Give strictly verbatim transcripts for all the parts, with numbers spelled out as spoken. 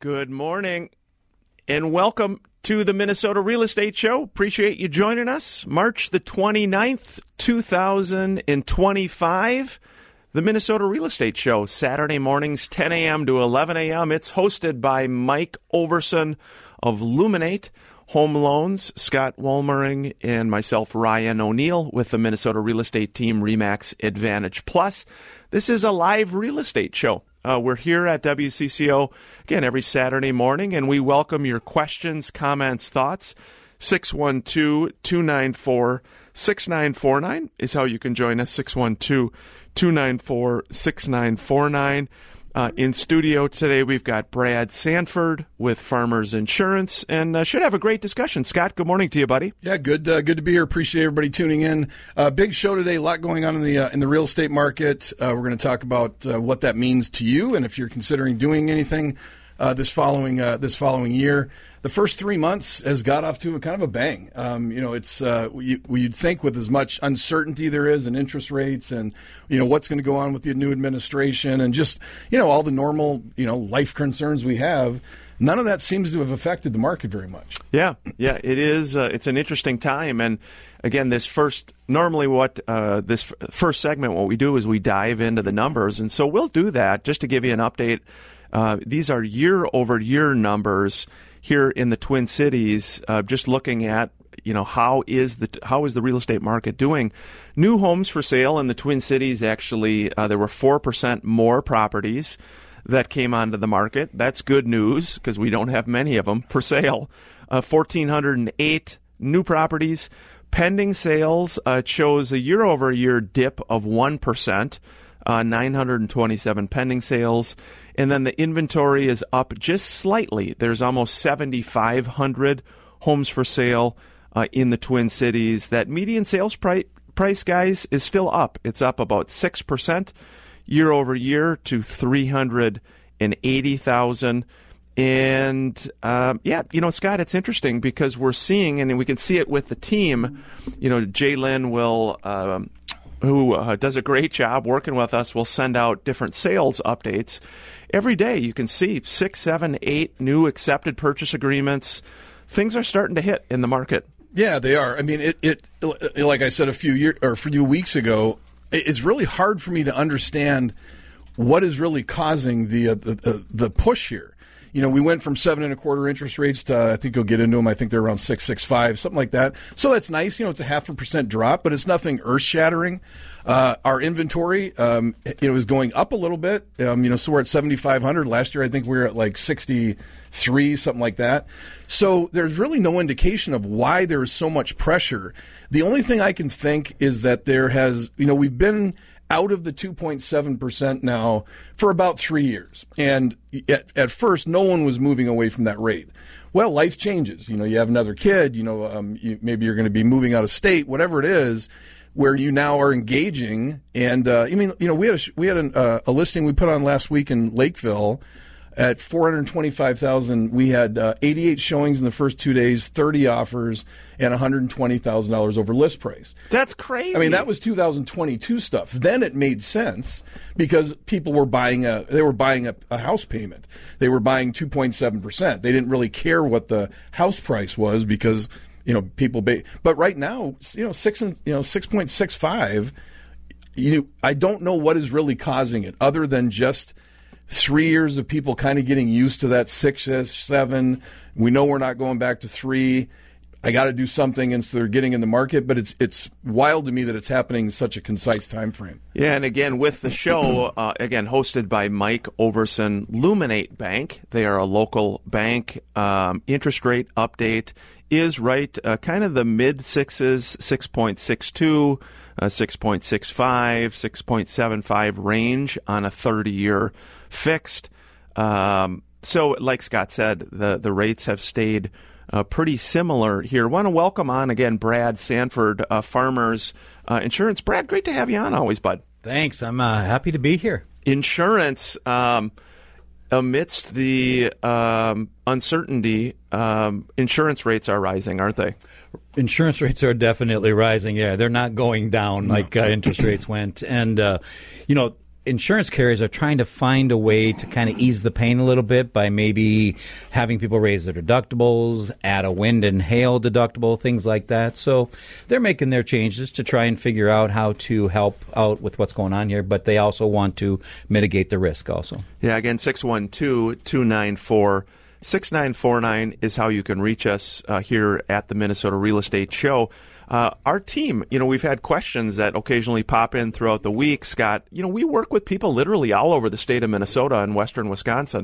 Good morning, and welcome to the Minnesota Real Estate Show. Appreciate you joining us. March the twenty-ninth, two thousand twenty-five, the Minnesota Real Estate Show, Saturday mornings, ten a.m. to eleven a.m. It's hosted by Mike Overson of Luminate Home Loans, Scott Wollmering, and myself, Ryan O'Neill, with the Minnesota Real Estate Team, RE/MAX Advantage Plus. This is a live real estate show. Uh, we're here at W C C O, again, every Saturday morning, and we welcome your questions, comments, thoughts. six one two, two nine four, six nine four nine is how you can join us, six one two, two nine four, six nine four nine. Uh, in studio today, we've got Brad Sanford with Farmers Insurance, and uh, should have a great discussion. Scott, good morning to you, buddy. Yeah, good uh, good to be here. Appreciate everybody tuning in. Uh, big show today, a lot going on in the uh, in the real estate market. Uh, we're going to talk about uh, what that means to you, and if you're considering doing anything uh, this following uh, this following year. The first three months has got off to a kind of a bang. Um, you know, it's uh, we, you'd think with as much uncertainty there is in interest rates and, you know, what's going to go on with the new administration and just, you know, all the normal, you know, life concerns we have, none of that seems to have affected the market very much. Yeah, yeah, it is. Uh, it's an interesting time. And again, this first, normally what uh, this f- first segment, what we do is we dive into the numbers. And so we'll do that just to give you an update. Uh, these are year over year numbers here in the Twin Cities, uh, just looking at, you know, how is the how is the real estate market doing? New homes for sale in the Twin Cities, actually, uh, there were four percent more properties that came onto the market. That's good news because we don't have many of them for sale. Uh, one thousand four hundred eight new properties. Pending sales uh, shows a year-over-year dip of one percent. Uh, nine hundred twenty-seven pending sales. And then the inventory is up just slightly. There's almost seven thousand five hundred homes for sale uh, in the Twin Cities. That median sales price, price, guys, is still up. It's up about six percent year over year to three hundred eighty thousand. And, um, yeah, you know, Scott, it's interesting because we're seeing, and we can see it with the team, you know, Jalen will... Um, who uh, does a great job working with us, will send out different sales updates. Every day you can see six, seven, eight new accepted purchase agreements. Things are starting to hit in the market. Yeah, they are. I mean, it, it like I said a few years or a few weeks ago, it's really hard for me to understand what is really causing the uh, the, the push here. You know, we went from seven and a quarter interest rates to, uh, I think you'll get into them, I think they're around six, six, five, something like that. So that's nice. You know, it's a half a percent drop, but it's nothing earth shattering. Uh, our inventory, um, you know, is going up a little bit. Um, you know, so we're at seventy-five hundred. Last year, I think we were at like sixty-three, something like that. So there's really no indication of why there is so much pressure. The only thing I can think is that there has, you know, we've been out of the two point seven percent now for about three years. And at, at first, no one was moving away from that rate. Well, life changes. You know, you have another kid, you know, um, you, maybe you're going to be moving out of state, whatever it is, where you now are engaging. And, uh, I mean, you know, we had a, we had an, uh, a listing we put on last week in Lakeville at four hundred twenty-five thousand. We had uh, eighty-eight showings in the first two days, thirty offers, and one hundred twenty thousand dollars over list price. That's crazy. I mean, that was two thousand twenty-two stuff. Then it made sense because people were buying a they were buying a, a house payment. They were buying two point seven percent. They didn't really care what the house price was because, you know, people ba- but right now, you know, six and you know six point six five. You know, I don't know what is really causing it other than just three years of people kind of getting used to that six, seven. We know we're not going back to three. I got to do something, and so they're getting in the market. But it's it's wild to me that it's happening in such a concise time frame. Yeah, and again, with the show, uh, again, hosted by Mike Overson, Luminate Bank. They are a local bank. Um, interest rate update is right, uh, kind of the mid-sixes, six point six two, uh, six point six five, six point seven five range on a thirty-year fixed. Um, so, like Scott said, the, the rates have stayed uh, pretty similar here. Want to welcome on again Brad Sanford, uh, Farmers uh, Insurance. Brad, great to have you on always, bud. Thanks. I'm uh, happy to be here. Insurance, um, amidst the um, uncertainty, um, insurance rates are rising, aren't they? Insurance rates are definitely rising. Yeah, they're not going down like uh, interest rates went. And, uh, you know, insurance carriers are trying to find a way to kind of ease the pain a little bit by maybe having people raise their deductibles, add a wind and hail deductible, things like that. So they're making their changes to try and figure out how to help out with what's going on here, but they also want to mitigate the risk also. Yeah, again, six one two, two nine four, six nine four nine is how you can reach us uh, here at the Minnesota Real Estate Show. Uh, our team, you know, we've had questions that occasionally pop in throughout the week. Scott, you know, we work with people literally all over the state of Minnesota and western Wisconsin.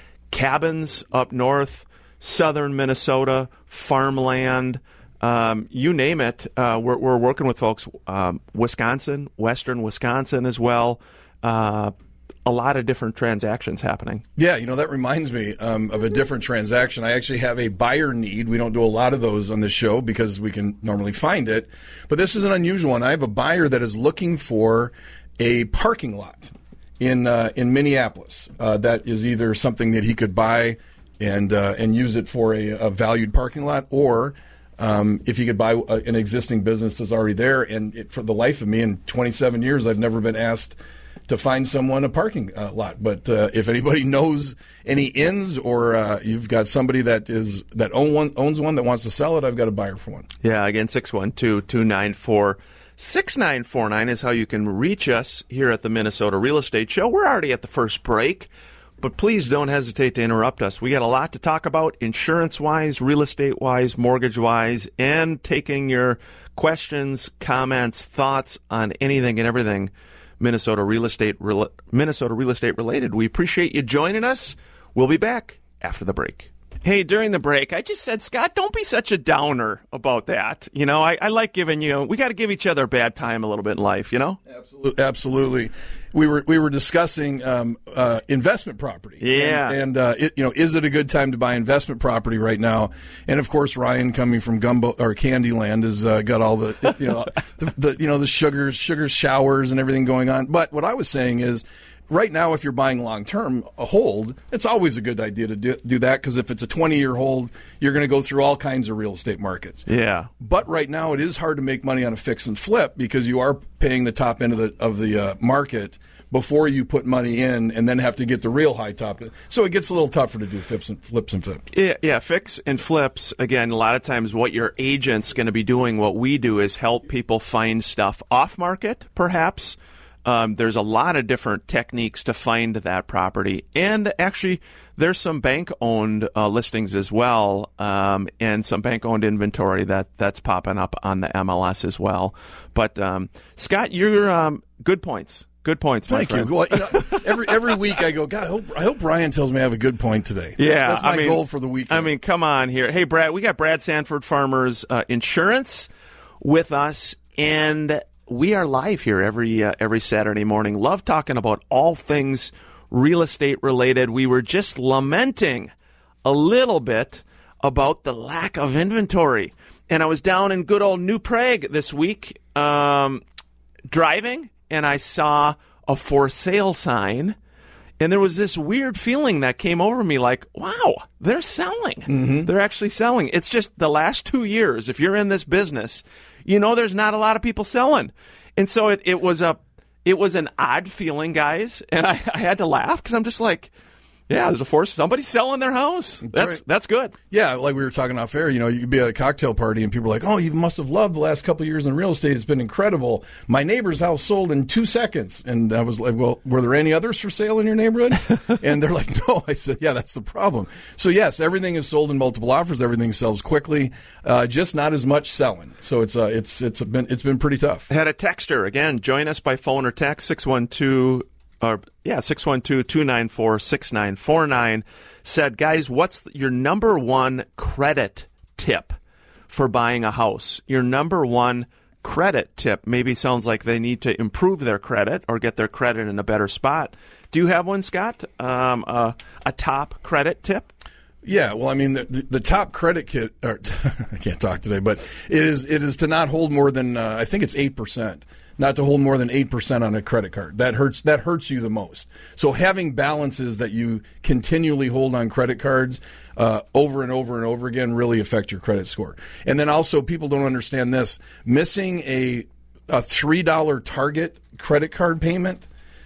Cabins up north, southern Minnesota, farmland, um, you name it. Uh, we're, we're working with folks, um, Wisconsin, western Wisconsin as well. Uh, a lot of different transactions happening. Yeah, you know, that reminds me um, of a different transaction. I actually have a buyer need. We don't do a lot of those on this show because we can normally find it. But this is an unusual one. I have a buyer that is looking for a parking lot in uh, in Minneapolis. Uh, that is either something that he could buy and uh, and use it for a, a valued parking lot, or um, if he could buy a, an existing business that's already there. And it, for the life of me, in twenty-seven years, I've never been asked to find someone a parking uh, lot. But uh, if anybody knows any inns, or uh, you've got somebody that is that own one, owns one that wants to sell it, I've got a buyer for one. Yeah, again, six one two, two nine four, six nine four nine is how you can reach us here at the Minnesota Real Estate Show. We're already at the first break, but please don't hesitate to interrupt us. We got a lot to talk about insurance-wise, real estate-wise, mortgage-wise, and taking your questions, comments, thoughts on anything and everything Minnesota real estate, Minnesota real estate related. We appreciate you joining us. We'll be back after the break. Hey, during the break, I just said, Scott, don't be such a downer about that. You know, I, I like giving you, we got to give each other a bad time a little bit in life, you know? Absolutely. Absolutely. We were we were discussing um, uh, investment property. Yeah. And, and uh, it, you know, is it a good time to buy investment property right now? And of course, Ryan, coming from Gumbo or Candyland, has uh, got all the you know the, the you know the sugars, sugar showers, and everything going on. But what I was saying is, right now, if you're buying long-term, a hold, it's always a good idea to do, do that, because if it's a twenty-year hold, you're going to go through all kinds of real estate markets. Yeah. But right now, it is hard to make money on a fix and flip, because you are paying the top end of the of the uh, market before you put money in, and then have to get the real high top. So it gets a little tougher to do flips and flips and flips. Yeah, yeah, fix and flips. Again, a lot of times what your agent's going to be doing, what we do, is help people find stuff off market, perhaps. Um, there's a lot of different techniques to find that property. And actually, there's some bank-owned uh, listings as well, um, and some bank-owned inventory that, that's popping up on the M L S as well. But, um, Scott, you're um, good points. Good points, my Thank friend. you. Well, you know, every every week I go, God, I hope, I hope Brian tells me I have a good point today. Yeah, That's my I mean, goal for the weekend. I mean, come on here. Hey, Brad, we got Brad Sanford Farmers uh, Insurance with us, and we are live here every uh, every Saturday morning. Love talking about all things real estate related. We were just lamenting a little bit about the lack of inventory. And I was down in good old New Prague this week um, driving, and I saw a for sale sign. And there was this weird feeling that came over me like, wow, they're selling. Mm-hmm. They're actually selling. It's just the last two years, if you're in this business, you know there's not a lot of people selling. And so it, it was a it was an odd feeling, guys. And I, I had to laugh because I'm just like, yeah, there's a force. Somebody's selling their house. That's that's, right. that's good. Yeah, like we were talking off air, you know, you'd be at a cocktail party and people are like, oh, you must have loved the last couple of years in real estate. It's been incredible. My neighbor's house sold in two seconds. And I was like, well, were there any others for sale in your neighborhood? And they're like, no. I said, yeah, that's the problem. So, yes, everything is sold in multiple offers. Everything sells quickly, uh, just not as much selling. So it's uh, it's it's been it's been pretty tough. Had a texter. Again, join us by phone or text, six one two Or, yeah, six one two, two nine four, six nine four nine, said, guys, what's your number one credit tip for buying a house? Your number one credit tip. Maybe sounds like they need to improve their credit or get their credit in a better spot. Do you have one, Scott? Um, uh, a top credit tip? Yeah, well, I mean, the, the, the top credit kit, or I can't talk today, but it is it is to not hold more than, uh, I think it's eight percent. Not to hold more than eight percent on a credit card. That hurts That hurts you the most. So having balances that you continually hold on credit cards uh, over and over and over again really affect your credit score. And then also, people don't understand this. Missing a, a three dollar Target credit card payment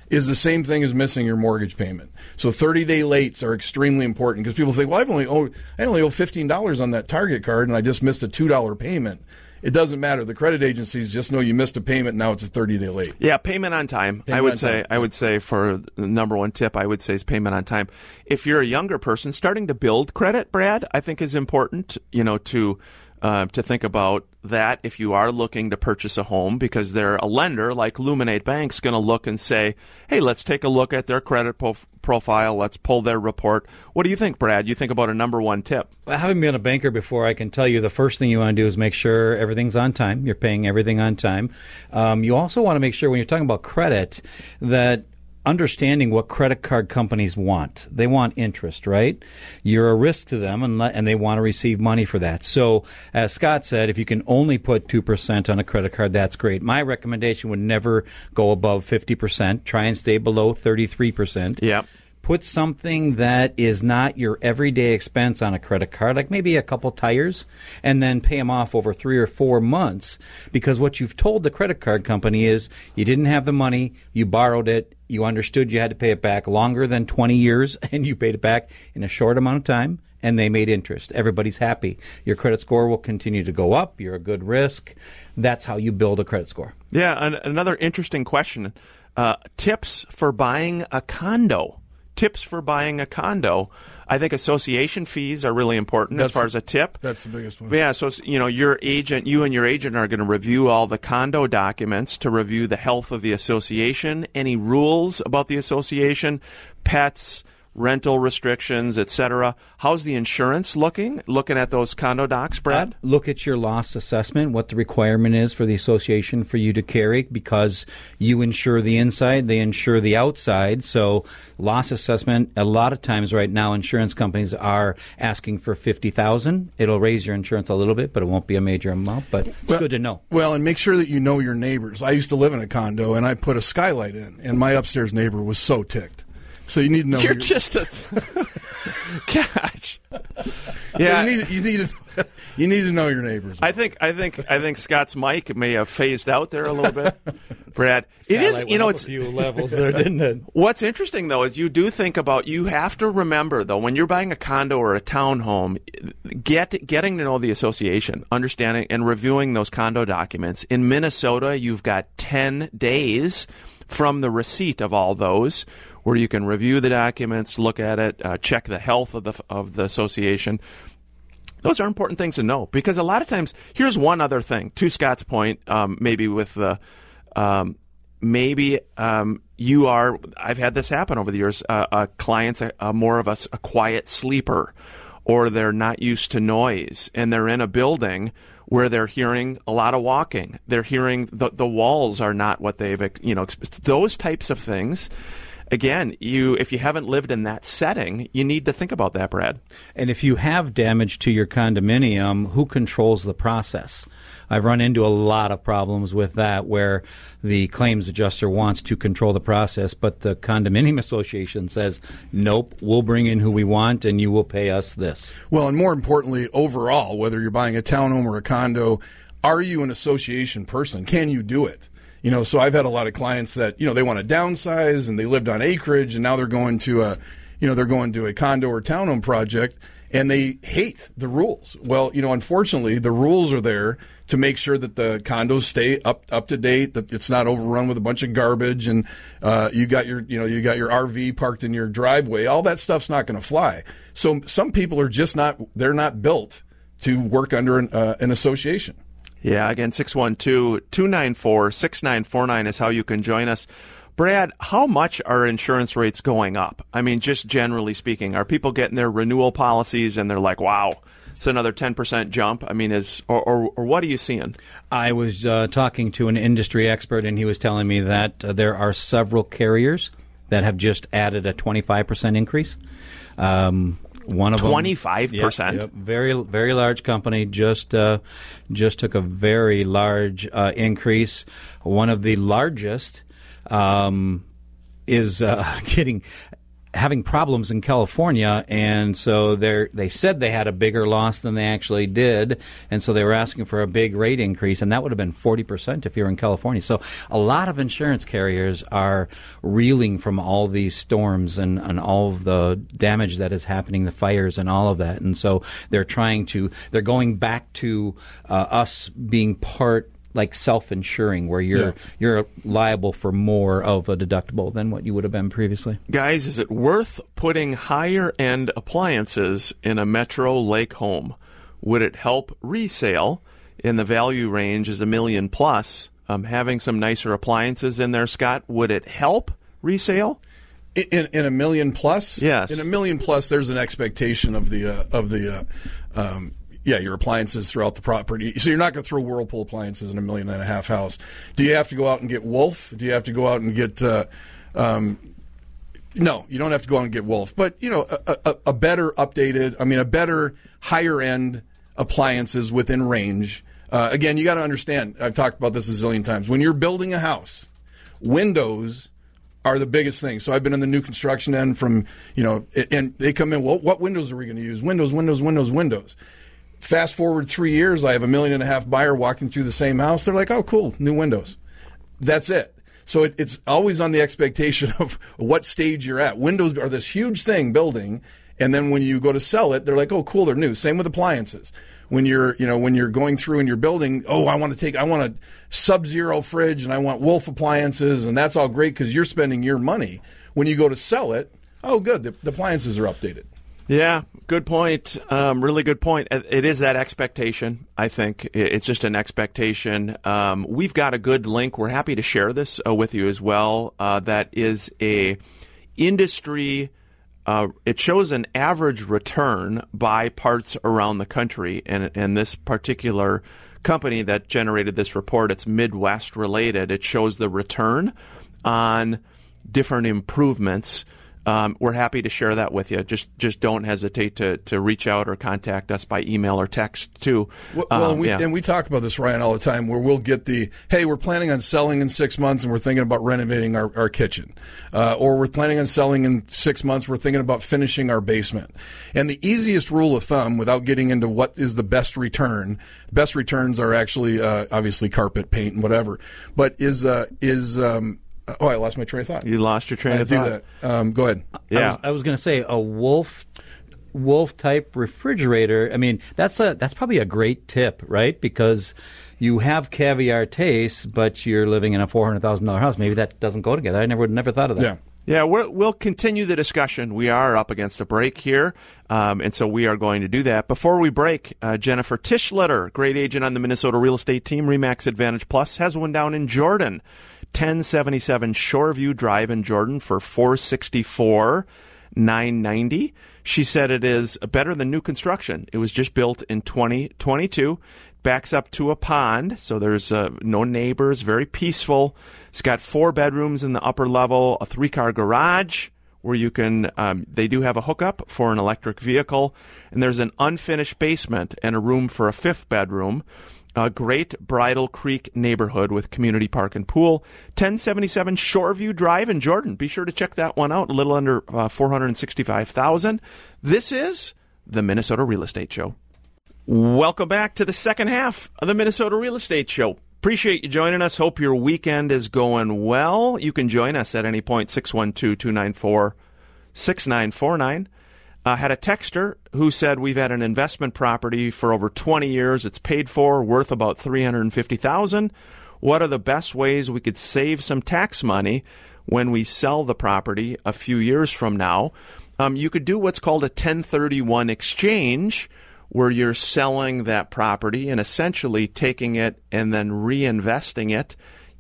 is the same thing as missing your mortgage payment. So thirty-day lates are extremely important because people think, well, I've only owe, I only owe fifteen dollars on that Target card and I just missed a two dollar payment. It doesn't matter. The credit agencies just know you missed a payment. Now it's a thirty-day late. Yeah, payment on time. Payment I would on say. time. I would say for the number one tip, I would say is payment on time. If you're a younger person, starting to build credit, Brad, I think is important. You know, to uh, to think about that if you are looking to purchase a home, because they're a lender like Luminate Bank's going to look and say, hey, let's take a look at their credit prof- profile. Let's pull their report. What do you think, Brad? You think about a number one tip? Well, having been a banker before, I can tell you the first thing you want to do is make sure everything's on time. You're paying everything on time. Um, you also want to make sure when you're talking about credit that understanding what credit card companies want. They want interest, right? You're a risk to them, and, and they want to receive money for that. So, as Scott said, if you can only put two percent on a credit card, that's great. My recommendation would never go above fifty percent. Try and stay below thirty-three percent. Yeah. Put something that is not your everyday expense on a credit card, like maybe a couple tires, and then pay them off over three or four months. Because what you've told the credit card company is you didn't have the money, you borrowed it, you understood you had to pay it back longer than twenty years, and you paid it back in a short amount of time, and they made interest. Everybody's happy. Your credit score will continue to go up. You're a good risk. That's how you build a credit score. Yeah, and another interesting question. Uh, tips for buying a condo. Tips for buying a condo. I think association fees are really important That's as far as a tip. That's the biggest one. Yeah, so you know, your agent, you and your agent are going to review all the condo documents to review the health of the association, any rules about the association, pets, rental restrictions, et cetera. How's the insurance looking? Looking at those condo docs, Brad? Uh, look at your loss assessment, what the requirement is for the association for you to carry, because you insure the inside, they insure the outside. So loss assessment, a lot of times right now, insurance companies are asking for fifty thousand dollars. It'll raise your insurance a little bit, but it won't be a major amount. But it's well, good to know. Well, and make sure that you know your neighbors. I used to live in a condo, and I put a skylight in, and my upstairs neighbor was so ticked. So you need to know. You're your, just a gosh. Yeah, so you need you need to, you need to know your neighbors. I think I think I think Scott's mic may have phased out there a little bit, Brad. It is, you know, it's a few levels there, didn't it? What's interesting though is you do think about. You have to remember though when you're buying a condo or a townhome, get getting to know the association, understanding and reviewing those condo documents. In Minnesota, you've got ten days from the receipt of all those, where you can review the documents, look at it, uh, check the health of the of the association. Those are important things to know, because a lot of times, here's one other thing, to Scott's point, um, maybe with the, um, maybe um, you are, I've had this happen over the years, uh, a client's a, a more of a, a quiet sleeper, or they're not used to noise, and they're in a building where they're hearing a lot of walking. They're hearing the, the walls are not what they've, you know, those types of things. Again, you if you haven't lived in that setting, you need to think about that, Brad. And if you have damage to your condominium, who controls the process? I've run into a lot of problems with that, where the claims adjuster wants to control the process, but the condominium association says, nope, we'll bring in who we want and you will pay us this. Well, and more importantly, overall, whether you're buying a townhome or a condo, are you an association person? Can you do it? You know, so I've had a lot of clients that, you know, they want to downsize and they lived on acreage and now they're going to a, you know, they're going to a condo or townhome project and they hate the rules. Well, you know, unfortunately, the rules are there to make sure that the condos stay up up to date, that it's not overrun with a bunch of garbage, and uh, you got your, you know, you got your R V parked in your driveway. All that stuff's not going to fly. So some people are just not, they're not built to work under an, uh, an association. Yeah, again, six one two, two nine four, six nine four nine is how you can join us. Brad, how much are insurance rates going up? I mean, just generally speaking, are people getting their renewal policies and they're like, wow, it's another ten percent jump? I mean, is or, or, or what are you seeing? I was uh, talking to an industry expert, and he was telling me that uh, there are several carriers that have just added a twenty-five percent increase. Um One of twenty-five percent. Yep, yep, very, very large company just uh, just took a very large uh, increase. One of the largest um, is uh, getting having problems in California, and so they they said they had a bigger loss than they actually did, and so they were asking for a big rate increase, and that would have been forty percent if you're in California. So a lot of insurance carriers are reeling from all these storms and, and all of the damage that is happening, the fires and all of that, and so they're trying to, they're going back to uh, us being part like self-insuring, where you're Yeah. you're liable for more of a deductible than what you would have been previously. Guys, is it worth putting higher-end appliances in a Metro Lake home? Would it help resale in the value range is a million plus? Um, having some nicer appliances in there, Scott, would it help resale? In, in a million plus? Yes. In a million plus, there's an expectation of the uh, of the uh, um, yeah your appliances throughout the property. So you're not going to throw Whirlpool appliances in a million and a half house. Do you have to go out and get Wolf? Do you have to go out and get? Uh, um, no, you don't have to go out and get Wolf. But you know, a, a, a better updated, I mean, a better higher end appliances within range. Uh, again, you got to understand. I've talked about this a zillion times. When you're building a house, windows are the biggest thing. So I've been in the new construction end from, you know, and they come in, well, what windows are we going to use? Windows, windows, windows, windows. Fast forward three years, I have a million and a half buyer walking through the same house. They're like, oh, cool, new windows. That's it. So it, it's always on the expectation of what stage you're at. Windows are this huge thing building, and then when you go to sell it, they're like, oh, cool, they're new. Same with appliances. When you're, you know, when you're going through and you're building, oh, I want to take, I want a Sub-Zero fridge and I want Wolf appliances, and that's all great because you're spending your money. When you go to sell it, oh, good, the, the appliances are updated. Yeah, good point. Um, really good point. It it is that expectation, I think. It- It's just an expectation. Um, we've got a good link. We're happy to share this uh, with you as well. Uh, that is a industry. Uh, it shows an average return by parts around the country, and and this particular company that generated this report, it's Midwest related. It shows the return on different improvements. Um, we're happy to share that with you. Just just don't hesitate to, to reach out or contact us by email or text too. Well, well Um, we, yeah. and we talk about this, Ryan, all the time, where we'll get the, hey, we're planning on selling in six months and we're thinking about renovating our, our kitchen. Uh, or we're planning on selling in six months, we're thinking about finishing our basement. And the easiest rule of thumb, without getting into what is the best return, best returns are actually, uh, obviously carpet, paint, and whatever, but is, uh, is, um, oh, I lost my train of thought. You lost your train I of do thought. that. Um, go ahead. Yeah. I was, I was going to say a Wolf Wolf type refrigerator. I mean, that's a that's probably a great tip, right? Because you have caviar taste, but you're living in a four hundred thousand dollar house. Maybe that doesn't go together. I never would never thought of that. Yeah. Yeah, we're, we'll continue the discussion. We are up against a break here, um, and so we are going to do that. Before we break, uh, Jennifer Tischletter, great agent on the Minnesota real estate team, RE/MAX Advantage Plus, has one down in Jordan, ten seventy-seven Shoreview Drive in Jordan for four hundred sixty-four thousand nine hundred ninety dollars. She said it is better than new construction. It was just built in twenty twenty-two. Backs up to a pond, so there's uh, no neighbors, very peaceful. It's got four bedrooms in the upper level, a three-car garage where you can, um, they do have a hookup for an electric vehicle, and there's an unfinished basement and a room for a fifth bedroom. A great Bridle Creek neighborhood with community park and pool. ten seventy-seven Shoreview Drive in Jordan. Be sure to check that one out, a little under uh, four hundred sixty-five thousand dollars. This is the Minnesota Real Estate Show. Welcome back to the second half of the Minnesota Real Estate Show. Appreciate you joining us. Hope your weekend is going well. You can join us at any point, six one two, two nine four, six nine four nine. Uh, had a texter who said we've had an investment property for over twenty years. It's paid for, worth about three hundred fifty thousand dollars. What are the best ways we could save some tax money when we sell the property a few years from now? Um, you could do what's called a ten thirty-one exchange, where you're selling that property and essentially taking it and then reinvesting it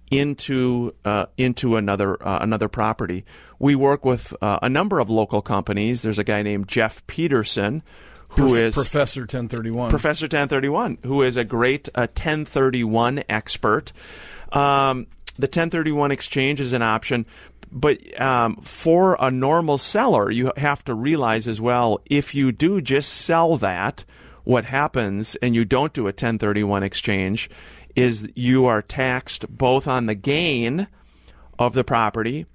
into uh, into another uh, another property. We work with uh, a number of local companies. There's a guy named Jeff Peterson, who Prof- is Professor ten thirty-one. Professor ten thirty-one, who is a great uh, ten thirty-one expert. Um, the ten thirty-one exchange is an option, but um, for a normal seller, you have to realize as well, if you do just sell that, what happens, and you don't do a ten thirty-one exchange, is you are taxed both on the gain of the property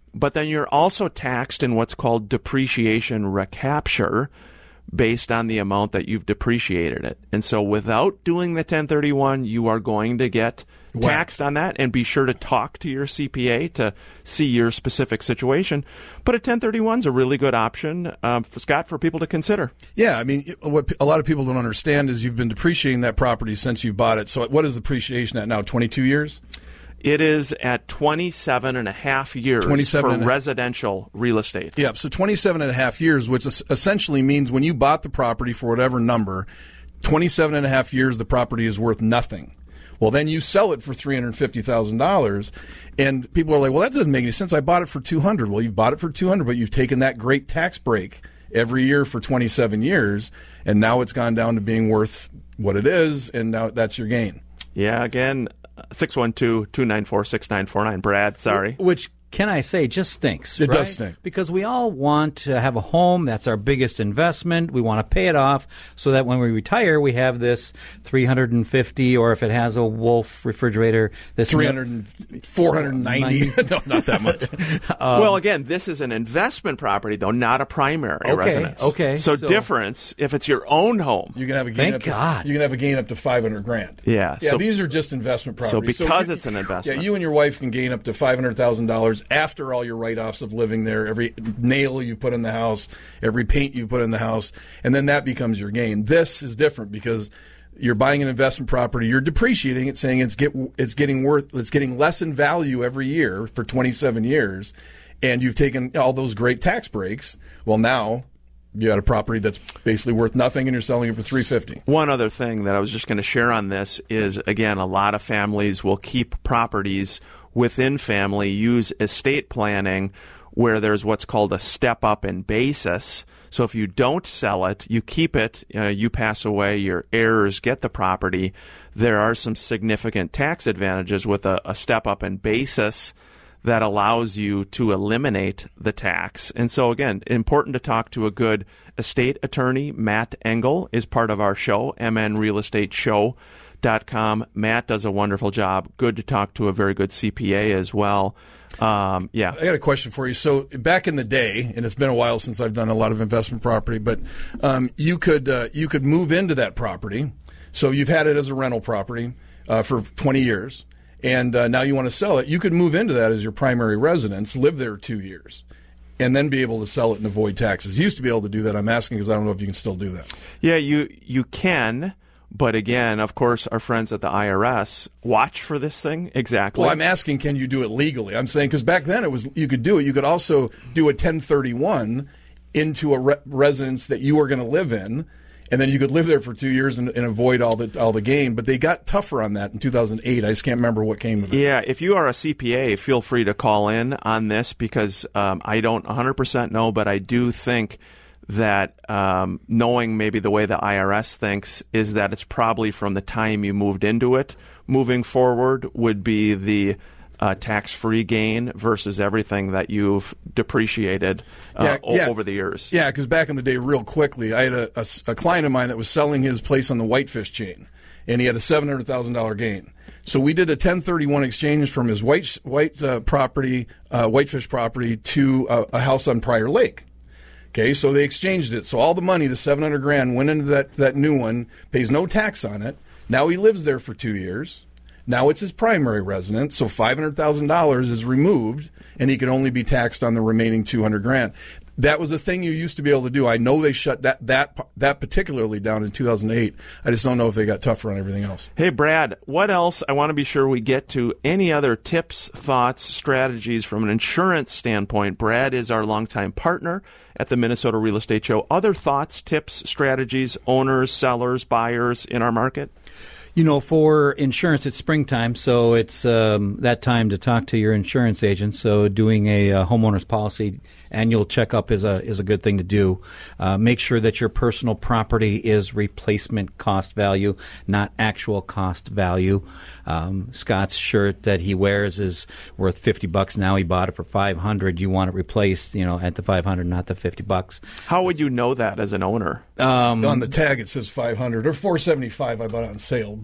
but then you're also taxed in what's called depreciation recapture based on the amount that you've depreciated it. And so without doing the ten thirty-one, you are going to get taxed on that, and be sure to talk to your C P A to see your specific situation. But a ten thirty-one is a really good option, um, for Scott, for people to consider. Yeah, I mean, what a lot of people don't understand is you've been depreciating that property since you bought it. So what is depreciation at now, twenty-two years? It is at twenty-seven and a half years twenty-seven for and a- residential real estate. Yeah, so twenty-seven and a half years, which es- essentially means when you bought the property for whatever number, twenty-seven and a half years, the property is worth nothing. Well, then you sell it for three hundred fifty thousand dollars, and people are like, well, that doesn't make any sense. I bought it for two hundred dollars. Well, you've bought it for two hundred dollars, but you've taken that great tax break every year for twenty-seven years, and now it's gone down to being worth what it is, and now that's your gain. Yeah, again, six one two, two nine four, six nine four nine. Brad, sorry. Which, can I say, just stinks. It right? does stink. Because we all want to have a home. That's our biggest investment. We want to pay it off so that when we retire, we have this three hundred fifty, or if it has a Wolf refrigerator, this three hundred, four hundred ninety. No, not that much. Um, well, again, this is an investment property, though, not a primary Okay, residence. okay, So, so- difference, if it's your own home. You can have a gain Thank up to, God. You can have a gain up to five hundred grand. Yeah, Yeah, so- these are just investment properties. So because you- it's an investment. Yeah, you and your wife can gain up to five hundred thousand dollars after all your write-offs of living there, every nail you put in the house, every paint you put in the house, and then that becomes your gain. This is different because you're buying an investment property, you're depreciating it, saying it's get it's getting worth it's getting less in value every year for twenty-seven years, and you've taken all those great tax breaks. Well, now you got a property that's basically worth nothing, and you're selling it for three hundred fifty thousand dollars. One other thing that I was just going to share on this is, again, a lot of families will keep properties within family, use estate planning where there's what's called a step up in basis. So if you don't sell it, you keep it, uh, you pass away, your heirs get the property. There are some significant tax advantages with a, a step up in basis that allows you to eliminate the tax. And so, again, important to talk to a good estate attorney. Matt Engel is part of our show, m n real estate show dot com. Matt does a wonderful job. Good to talk to a very good C P A as well. Um, yeah. I got a question for you. So back in the day, and it's been a while since I've done a lot of investment property, but um, you could uh, you could move into that property. So you've had it as a rental property uh, for twenty years, and uh, now you want to sell it. You could move into that as your primary residence, live there two years, and then be able to sell it and avoid taxes. You used to be able to do that. I'm asking because I don't know if you can still do that. Yeah, you you can. But again, of course, our friends at the I R S watch for this thing. Exactly. Well, I'm asking, can you do it legally? I'm saying because back then it was you could do it. You could also do a ten thirty-one into a re- residence that you were going to live in, and then you could live there for two years and, and avoid all the all the gain. But they got tougher on that in two thousand eight. I just can't remember what came of it. Yeah, if you are a C P A, feel free to call in on this because um, I don't one hundred percent know, but I do think that um, knowing maybe the way the I R S thinks is that it's probably from the time you moved into it moving forward would be the uh, tax-free gain versus everything that you've depreciated uh, Yeah, o- yeah. over the years. Yeah, because back in the day, real quickly, I had a, a, a client of mine that was selling his place on the Whitefish chain, and he had a seven hundred thousand dollars gain. So we did a ten thirty-one exchange from his white white uh, property, uh, Whitefish property, to a, a house on Prior Lake. Okay, so they exchanged it. So all the money, the seven hundred grand, went into that, that new one, pays no tax on it. Now he lives there for two years. Now it's his primary residence, so five hundred thousand dollars is removed, and he can only be taxed on the remaining two hundred grand. That was a thing you used to be able to do. I know they shut that that that particularly down in two thousand eight. I just don't know if they got tougher on everything else. Hey, Brad, what else? I want to be sure we get to any other tips, thoughts, strategies from an insurance standpoint. Brad is our longtime partner at the Minnesota Real Estate Show. Other thoughts, tips, strategies, owners, sellers, buyers in our market? You know, for insurance, it's springtime, so it's um, that time to talk to your insurance agent. So doing a, uh homeowner's policy annual checkup is a is a good thing to do. Uh, make sure that your personal property is replacement cost value, not actual cost value. Um, Scott's shirt that he wears is worth fifty bucks now. He bought it for five hundred. You want it replaced, you know, at the five hundred, not the fifty bucks. How would you know that as an owner? Um, on the tag it says five hundred or four seventy-five. I bought it on sale.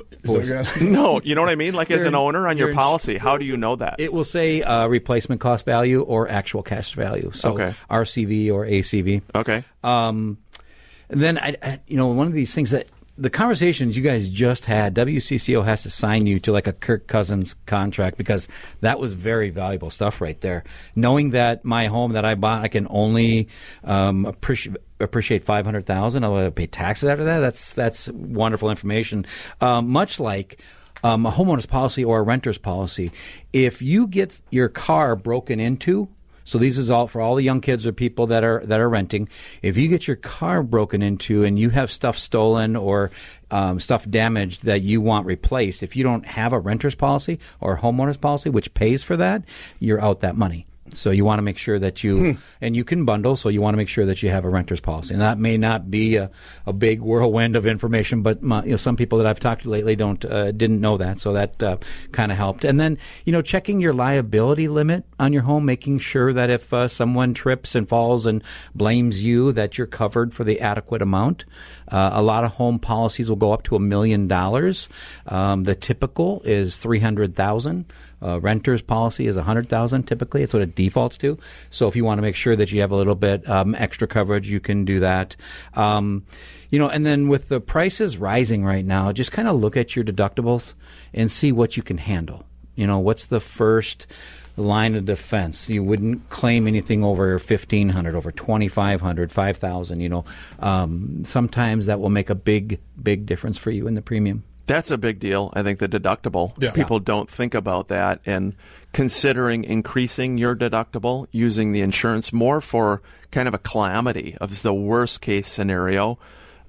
Is that what you're asking? No, you know what I mean? Like as You're- an owner on your you're- policy, how do you know that? It will say uh, replacement cost value or actual cash value. So Okay. R C V or A C V. Okay. Um, and then, I, I, you know, one of these things that the conversations you guys just had, W C C O has to sign you to like a Kirk Cousins contract because that was very valuable stuff right there. Knowing that my home that I bought, I can only um, appreciate. appreciate five hundred thousand dollars, I'll pay taxes after that. That's that's wonderful information. Um, much like um, a homeowner's policy or a renter's policy, if you get your car broken into, so these is all for all the young kids or people that are that are renting. If you get your car broken into and you have stuff stolen or um, stuff damaged that you want replaced, if you don't have a renter's policy or a homeowner's policy which pays for that, you're out that money. So you want to make sure that you, hmm. and you can bundle, so you want to make sure that you have a renter's policy. And that may not be a, a big whirlwind of information, but my, you know, some people that I've talked to lately don't uh, didn't know that, so that uh, kind of helped. And then, you know, checking your liability limit on your home, making sure that if uh, someone trips and falls and blames you, that you're covered for the adequate amount. Uh, a lot of home policies will go up to a million dollars. Um, the typical is three hundred thousand. Uh, renter's policy is one hundred thousand dollars typically. It's what it defaults to. So if you want to make sure that you have a little bit um, extra coverage, you can do that. Um, you know, and then with the prices rising right now, just kind of look at your deductibles and see what you can handle. You know, what's the first line of defense? You wouldn't claim anything over fifteen hundred dollars, over twenty-five hundred dollars, five thousand dollars. You know, um, sometimes that will make a big, big difference for you in the premium. That's a big deal. I think the deductible. Yeah. People don't think about that and considering increasing your deductible, using the insurance more for kind of a calamity of the worst case scenario.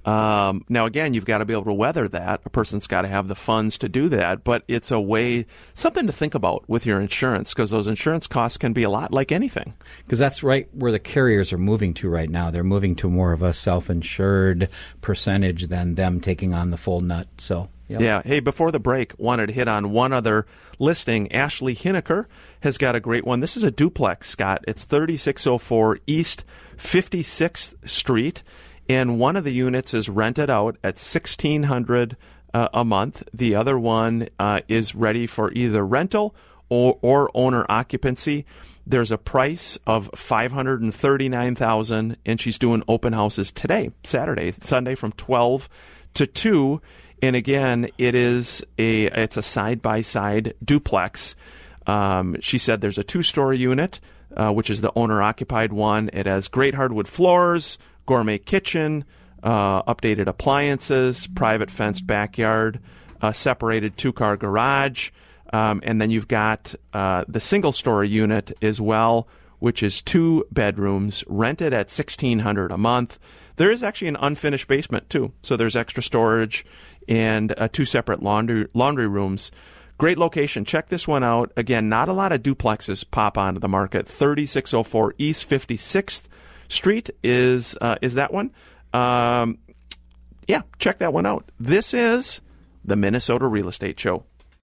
Um, now, again, you've got to be able to weather that. A person's got to have the funds to do that, but it's a way, something to think about with your insurance because those insurance costs can be a lot like anything. Because that's right where the carriers are moving to right now. They're moving to more of a self-insured percentage than them taking on the full nut. So. Yep. Yeah. Hey, before the break, wanted to hit on one other listing. Ashley Hineker has got a great one. This is a duplex, Scott. It's thirty-six oh four East fifty-sixth Street, and one of the units is rented out at sixteen hundred dollars uh, a month. The other one uh, is ready for either rental or, or owner occupancy. There's a price of five hundred thirty-nine thousand dollars, and she's doing open houses today, Saturday, Sunday, from twelve to two. And again, it is a it's a side-by-side duplex. Um, she said there's a two-story unit, uh, which is the owner-occupied one. It has great hardwood floors, gourmet kitchen, uh, updated appliances, private fenced backyard, uh, separated two-car garage, um, and then you've got uh, the single-story unit as well, which is two bedrooms, rented at sixteen hundred dollars a month. There is actually an unfinished basement, too, so there's extra storage and uh, two separate laundry laundry rooms. Great location. Check this one out. Again, not a lot of duplexes pop onto the market. thirty-six oh four East fifty-sixth Street is uh, is that one. Um, yeah, check that one out. This is the Minnesota Real Estate Show.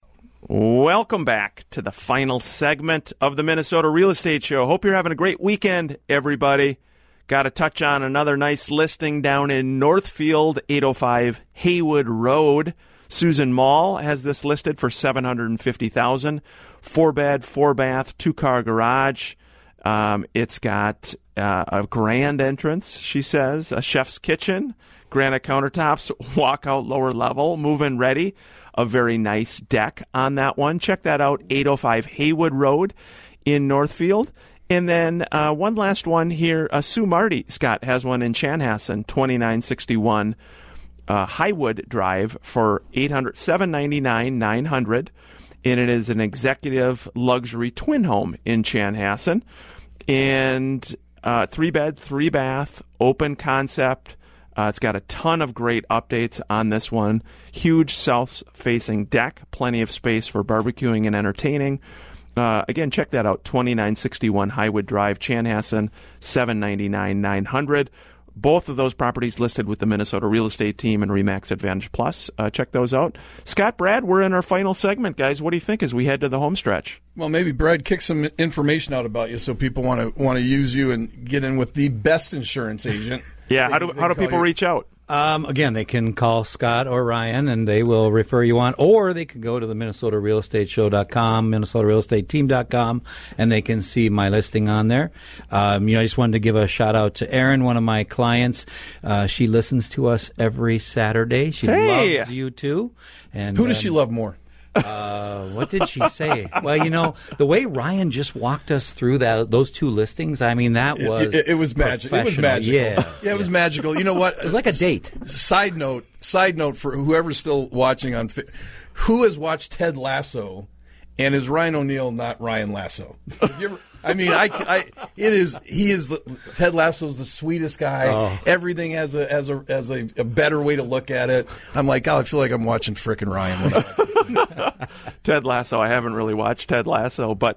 Welcome back to the final segment of the Minnesota Real Estate Show. Hope you're having a great weekend, everybody. Got to touch on another nice listing down in Northfield, eight oh five Haywood Road. Susan Mall has this listed for seven hundred fifty thousand dollars. Four bed, four bath, two car garage. Um, it's got uh, a grand entrance, she says, a chef's kitchen, granite countertops, walkout lower level, move-in ready. A very nice deck on that one. Check that out, eight oh five Haywood Road in Northfield. And then uh, one last one here. Uh, Sue Marty, Scott, has one in Chanhassen, twenty-nine sixty-one uh, Highwood Drive for eight hundred seven ninety-nine nine hundred, and it is an executive luxury twin home in Chanhassen, and uh, three bed, three bath, open concept. Uh, it's got a ton of great updates on this one. Huge south-facing deck, plenty of space for barbecuing and entertaining. Uh, again, check that out, twenty-nine sixty-one Highwood Drive, Chanhassen, seven ninety-nine nine hundred. Both of those properties listed with the Minnesota Real Estate Team and RE/MAX Advantage Plus. Uh, check those out. Scott, Brad, we're in our final segment, guys. What do you think as we head to the home stretch? Well, maybe Brad, kick some information out about you so people want to want to use you and get in with the best insurance agent. yeah, how do how do people you. reach out? Um, again, they can call Scott or Ryan, and they will refer you on, or they can go to the Minnesota Real Estate Show dot com, Minnesota Real Estate Team dot com, and they can see my listing on there. Um, you know, I just wanted to give a shout-out to Erin, one of my clients. Uh, she listens to us every Saturday. She Hey! loves you, too. And Who does um, she love more? Uh, what did she say? Well, you know, the way Ryan just walked us through that those two listings, I mean, that was It, it, it was magical. It was professional. magical. Yeah, yeah, it was magical. You know what? It was like a date. Side note, side note for whoever's still watching on, Fi- who has watched Ted Lasso, and is Ryan O'Neal not Ryan Lasso? Have you ever, I mean, I, I, it is. He is the, Ted Lasso's the sweetest guy. Oh. Everything has a as a as a, a better way to look at it. I'm like, God, I feel like I'm watching frickin' Ryan. When I Ted Lasso. I haven't really watched Ted Lasso, but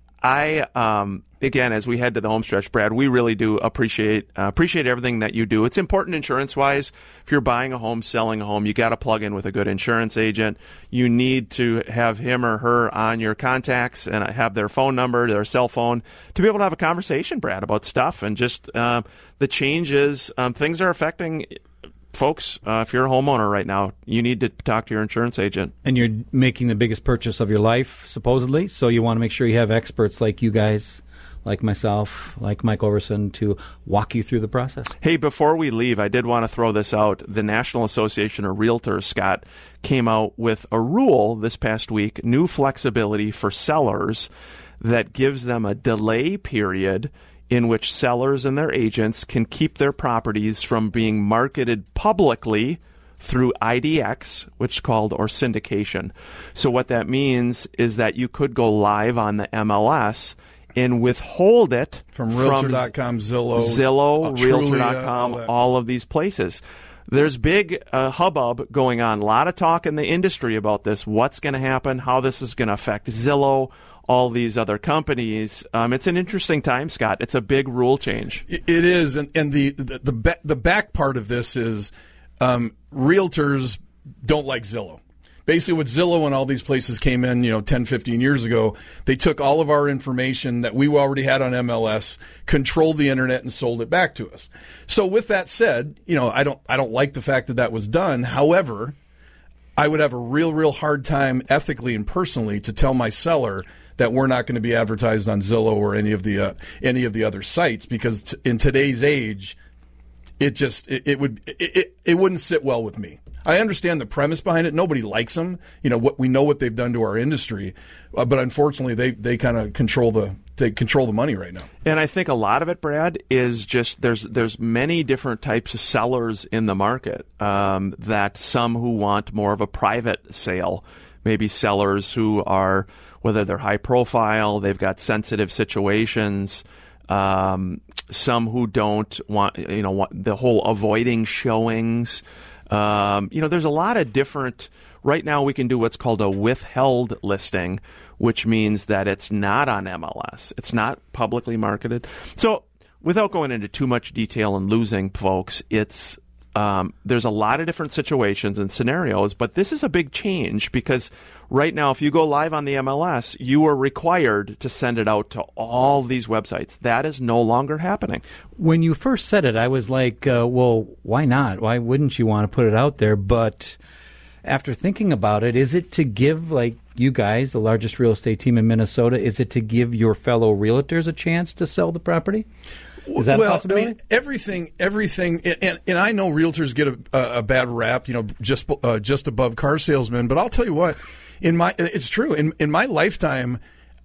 I, um, again, as we head to the home stretch, Brad, we really do appreciate uh, appreciate everything that you do. It's important insurance-wise. If you're buying a home, selling a home, you got to plug in with a good insurance agent. You need to have him or her on your contacts and have their phone number, their cell phone, to be able to have a conversation, Brad, about stuff and just uh, the changes. Um, things are affecting folks. Uh, if you're a homeowner right now, you need to talk to your insurance agent. And you're making the biggest purchase of your life, supposedly, so you want to make sure you have experts like you guys, like myself, like Mike Overson, to walk you through the process. Hey, before we leave, I did want to throw this out. The National Association of Realtors, Scott, came out with a rule this past week, new flexibility for sellers that gives them a delay period in which sellers and their agents can keep their properties from being marketed publicly through I D X, which is called, or syndication. So what that means is that you could go live on the M L S and withhold it from Realtor dot com, Zillow, Zillow, uh, Realtor dot com, all, all of these places. There's big uh, hubbub going on. A lot of talk in the industry about this. What's going to happen? How this is going to affect Zillow, all these other companies. Um, it's an interesting time, Scott. It's a big rule change. It is, and, and the the the, ba- the back part of this is um, realtors don't like Zillow. Basically, what Zillow and all these places came in, you know, ten, fifteen years ago, they took all of our information that we already had on M L S, controlled the internet, and sold it back to us. So with that said, you know, I don't I don't like the fact that that was done. However, I would have a real, real hard time ethically and personally to tell my seller that we're not going to be advertised on Zillow or any of the uh, any of the other sites, because t- in today's age, it just it, it would it, it, it wouldn't sit well with me. I understand the premise behind it. Nobody likes them. You know what we know what they've done to our industry, uh, but unfortunately, they they kind of control the they control the money right now. And I think a lot of it, Brad, is just there's there's many different types of sellers in the market. Um, that some who want more of a private sale, maybe sellers who are, whether they're high profile, they've got sensitive situations. Um, some who don't want, you know, want the whole avoiding showings. Um, you know, there's a lot of different. Right now, we can do what's called a withheld listing, which means that it's not on M L S. It's not publicly marketed. So, without going into too much detail and losing folks, it's um, there's a lot of different situations and scenarios, but this is a big change because right now, if you go live on the M L S, you are required to send it out to all these websites. That is no longer happening. When you first said it, I was like, uh, well, why not? Why wouldn't you want to put it out there? But after thinking about it, is it to give, like, you guys, the largest real estate team in Minnesota, is it to give your fellow realtors a chance to sell the property? Is that well, a possibility? I mean, everything, everything, and, and I know realtors get a, a bad rap, you know, just uh, just above car salesmen. But I'll tell you what, in my, it's true. In in my lifetime,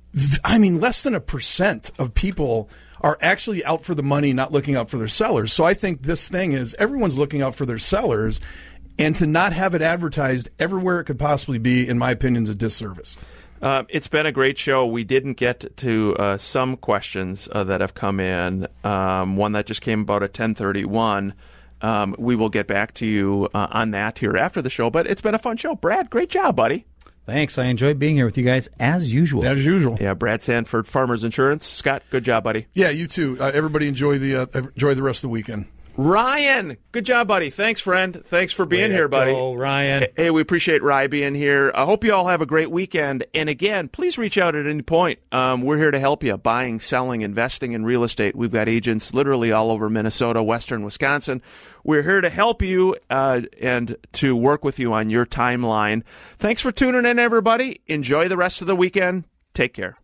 I mean, less than a percent of people are actually out for the money, not looking out for their sellers. So I think this thing is everyone's looking out for their sellers, and to not have it advertised everywhere it could possibly be, in my opinion, is a disservice. Uh, it's been a great show. We didn't get to uh, some questions uh, that have come in. Um, one that just came about at ten thirty-one. Um, we will get back to you uh, on that here after the show. But it's been a fun show. Brad, great job, buddy. Thanks. I enjoyed being here with you guys, as usual. As usual. Yeah, Brad Sanford, Farmers Insurance. Scott, good job, buddy. Yeah, you too. Uh, everybody enjoy the uh, enjoy the rest of the weekend. Ryan, good job, buddy. Thanks, friend. Thanks for being Way here, to buddy. go, Ryan. Hey, we appreciate Rye being here. I hope you all have a great weekend. And again, please reach out at any point. Um, we're here to help you buying, selling, investing in real estate. We've got agents literally all over Minnesota, western Wisconsin. We're here to help you uh, and to work with you on your timeline. Thanks for tuning in, everybody. Enjoy the rest of the weekend. Take care.